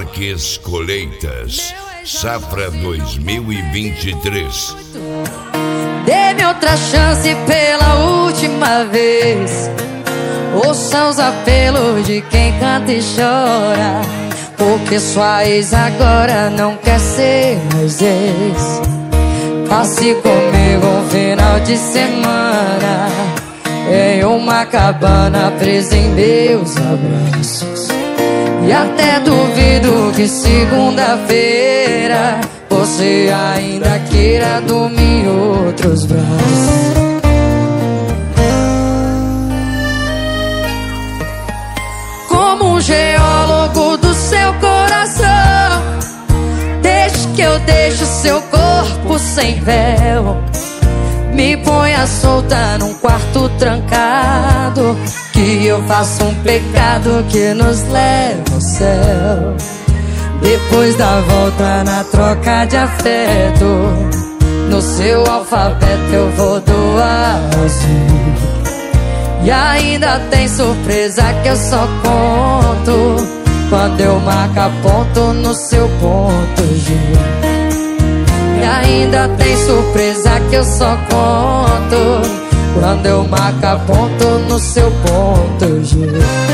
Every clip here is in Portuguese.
Marques Colheitas, safra 2023. Dê-me outra chance pela última vez. Ouça os apelos de quem canta e chora, porque sua ex agora não quer ser mais ex. Passe comigo um final de semana em uma cabana presa em meus abraços. E até duvido que segunda-feira você ainda queira dormir em outros braços. Como um geólogo do seu coração, deixe que eu deixe o seu corpo sem véu. Me ponha solta num quarto trancado, que eu faço um pecado que nos leva ao céu. Depois da volta na troca de afeto, no seu alfabeto eu vou doar azul. E ainda tem surpresa que eu só conto quando eu marco ponto no seu ponto G. E ainda tem surpresa que eu só conto quando eu marco ponto no seu ponto G.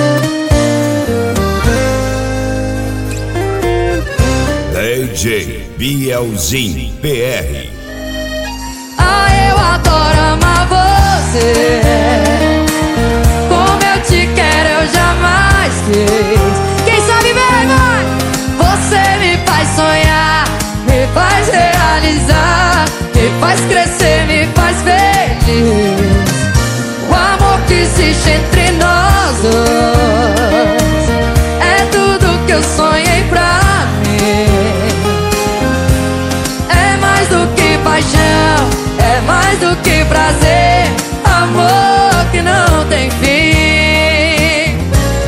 DJ Bielzinho PR. Ah, eu adoro amar você, como eu te quero eu jamais quis. Quem sabe bem, vai? Você me faz sonhar, me faz realizar, me faz crescer, me faz feliz. O amor que existe entre nós dois é tudo que eu sonhei pra mim. É mais do que paixão, é mais do que prazer, amor que não tem fim.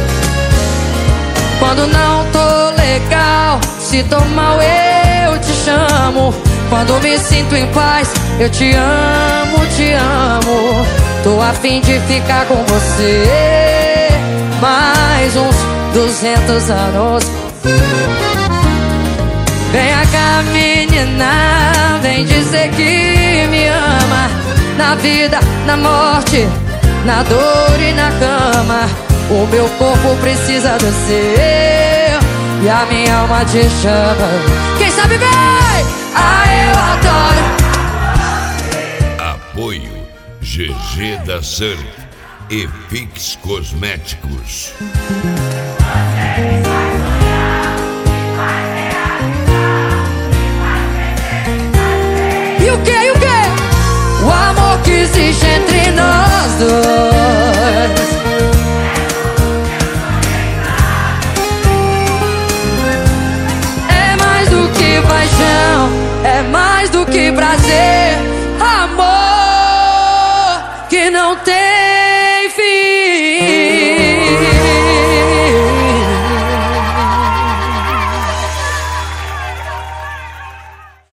Quando não tô legal, se tô mal eu te chamo. Quando me sinto em paz, eu te amo, te amo. Tô a fim de ficar com você mais uns 200 anos. Vem cá, menina, vem dizer que me ama. Na vida, na morte, na dor e na cama, o meu corpo precisa do seu e a minha alma te chama. Quem sabe bem? Ah, eu adoro. Apoio GG da Surf e Fix Cosméticos. E o que, e o que? O amor que existe entre nós dois é mais do que paixão, é mais do que prazer, amor que não tem